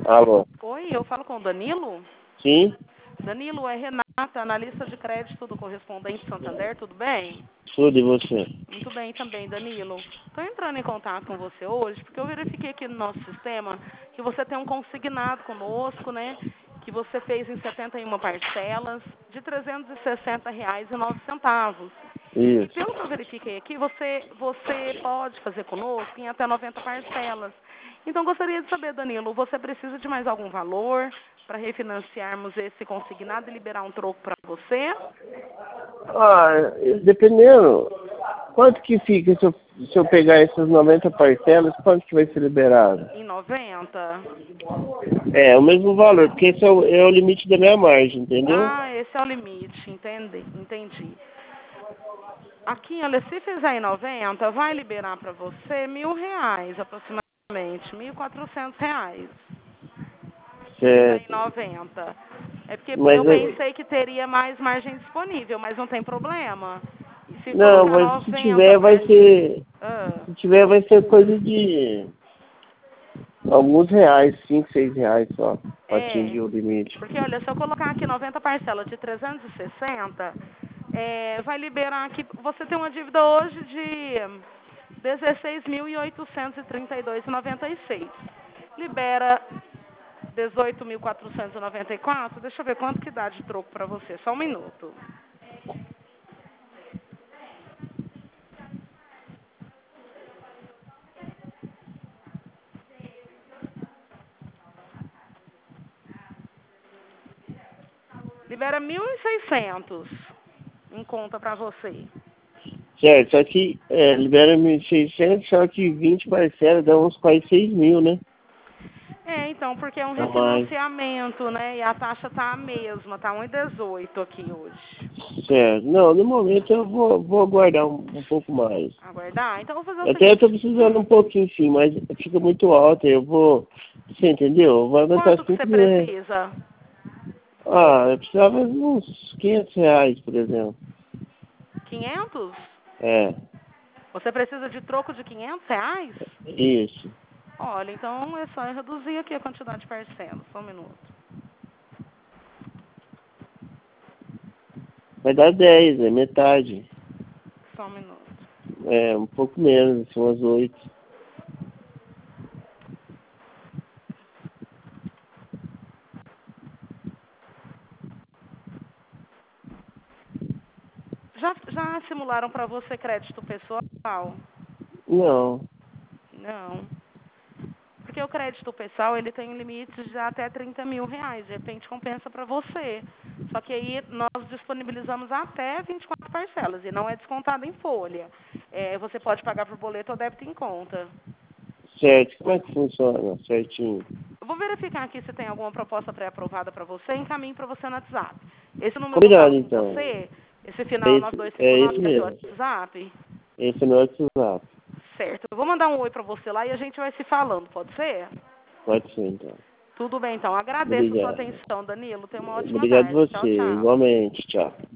Alô? Oi, eu falo com o Danilo? Sim? Danilo, é Renata, analista de crédito do Correspondente Santander, tudo bem? Tudo e você? Muito bem também, Danilo. Estou entrando em contato com você hoje porque eu verifiquei aqui no nosso sistema que você tem um consignado conosco, né? Que você fez em 71 parcelas de R$ 360,09. E Isso. pelo que eu verifiquei aqui, você pode fazer conosco em até 90 parcelas. Então, gostaria de saber, Danilo, você precisa de mais algum valor para refinanciarmos esse consignado e liberar um troco para você? Ah, dependendo, quanto que fica se eu pegar essas 90 parcelas, quanto que vai ser liberado? Em 90? É, o mesmo valor, porque esse é o limite da minha margem, entendeu? Ah, esse é o limite, entendi. Aqui, olha, se fizer em 90, vai liberar para você R$ 1.000 aproximadamente, R$ 1.400. Se fizer em Certo. 90. É porque Mas, eu pensei que teria mais margem disponível, mas não tem problema. E se não, colocar mas se 90 tiver vai ser, Ah, se tiver vai ser coisa de alguns reais, 5, 6 reais só, para é. atingir o limite. Porque, olha, se eu colocar aqui 90 parcelas de 360, vai liberar aqui. Você tem uma dívida hoje de R$ 16.832,96. Libera 18.494. Deixa eu ver quanto que dá de troco para você. Só um minuto. Libera 1.600 em conta para você. Certo, só que libera 1.600, só que 20 parcelas dá uns quase 6 mil, né? Então, porque é um A mais. refinanciamento, né? E a taxa tá a mesma, tá 1,18 aqui hoje. Certo. Não, no momento eu vou aguardar um pouco mais. Aguardar? Então, eu vou fazer o Até eu tô seguinte. precisando um pouquinho sim, mas fica muito alto, eu vou. Você entendeu? Vai aumentar Quanto que você 5 mil reais. precisa? Ah, eu precisava de uns 500 reais, por exemplo. 500? É, Você precisa de troco de R$ 500? isso. Olha, então é só eu reduzir aqui a quantidade de parcelas. Só um minuto. Vai dar 10, é metade. Só um minuto. É, um pouco menos, são umas 8. Já simularam para você crédito pessoal? Não, Não. Porque o crédito pessoal, ele tem limites de até R$ 30.000. De repente compensa para você. Só que aí nós disponibilizamos até 24 parcelas e não é descontado em folha. Você pode pagar por boleto ou débito em conta. certo. Como é que funciona certinho? Eu vou verificar aqui se tem alguma proposta pré-aprovada para você e encaminho para você no WhatsApp. Esse número que eu Combinado, falo com então. você, esse final É 9259 esse é seu mesmo. WhatsApp? Esse é o meu WhatsApp. Certo. Eu vou mandar um oi para você lá e a gente vai se falando, pode ser? Pode ser, então. Tudo bem, então. Agradeço a sua Obrigado. atenção, Danilo. Tenha uma ótima Obrigado tarde. Tchau, você, tchau. igualmente. Tchau.